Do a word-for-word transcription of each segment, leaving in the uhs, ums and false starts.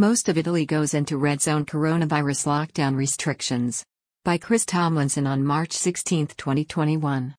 Most of Italy goes into red zone coronavirus lockdown restrictions. By Chris Tomlinson on March sixteenth, twenty twenty-one.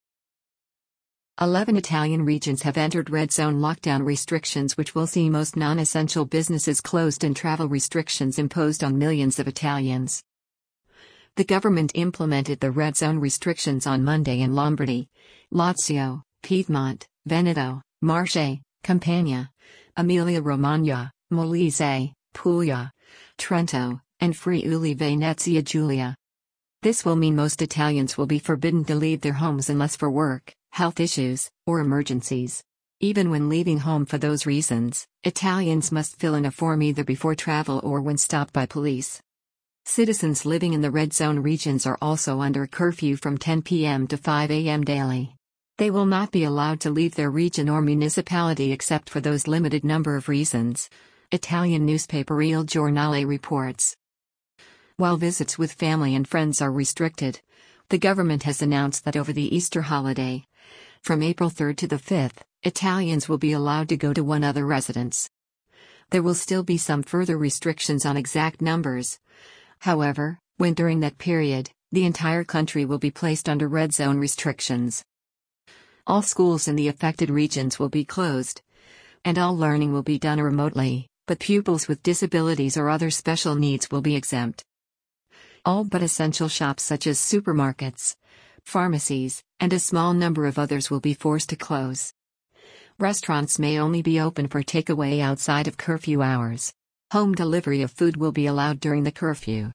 Eleven Italian regions have entered red zone lockdown restrictions, which will see most non-essential businesses closed and travel restrictions imposed on millions of Italians. The government implemented the red zone restrictions on Monday in Lombardy, Lazio, Piedmont, Veneto, Marche, Campania, Emilia-Romagna, Molise, Puglia, Trento, and Friuli Venezia Giulia. This will mean most Italians will be forbidden to leave their homes unless for work, health issues, or emergencies. Even when leaving home for those reasons, Italians must fill in a form either before travel or when stopped by police. Citizens living in the red zone regions are also under a curfew from ten p m to five a m daily. They will not be allowed to leave their region or municipality except for those limited number of reasons, Italian newspaper Il Giornale reports. While visits with family and friends are restricted, the government has announced that over the Easter holiday, from April third to the fifth, Italians will be allowed to go to one other residence. There will still be some further restrictions on exact numbers. However, when during that period, the entire country will be placed under red zone restrictions. All schools in the affected regions will be closed, and all learning will be done remotely, but pupils with disabilities or other special needs will be exempt. All but essential shops such as supermarkets, pharmacies, and a small number of others will be forced to close. Restaurants may only be open for takeaway outside of curfew hours. Home delivery of food will be allowed during the curfew.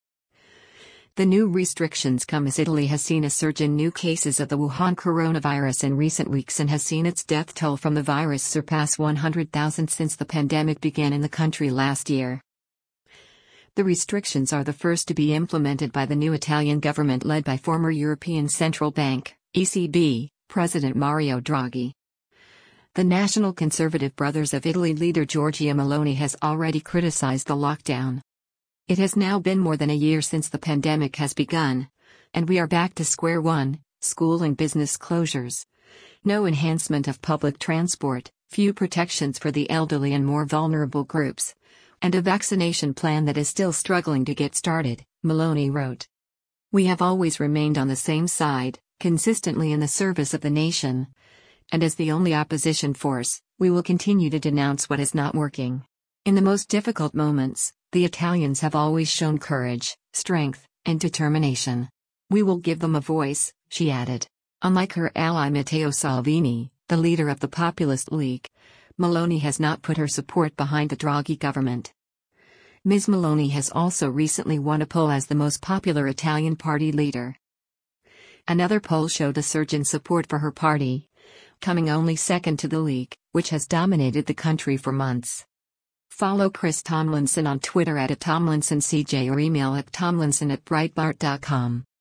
The new restrictions come as Italy has seen a surge in new cases of the Wuhan coronavirus in recent weeks and has seen its death toll from the virus surpass one hundred thousand since the pandemic began in the country last year. The restrictions are the first to be implemented by the new Italian government led by former European Central Bank, E C B, President Mario Draghi. The National Conservative Brothers of Italy leader Giorgia Meloni has already criticized the lockdown. It has now been more than a year since the pandemic has begun, and we are back to square one: school and business closures. No enhancement of public transport, few protections for the elderly and more vulnerable groups, and a vaccination plan that is still struggling to get started, Meloni wrote. We have always remained on the same side, consistently in the service of the nation. And as the only opposition force, we will continue to denounce what is not working. In the most difficult moments, the Italians have always shown courage, strength, and determination. We will give them a voice, she added. Unlike her ally Matteo Salvini, the leader of the Populist League, Meloni has not put her support behind the Draghi government. Miz Meloni has also recently won a poll as the most popular Italian party leader. Another poll showed a surge in support for her party, coming only second to the League, which has dominated the country for months. Follow Chris Tomlinson on Twitter at Tomlinson C J or email at tomlinson at breitbart dot com.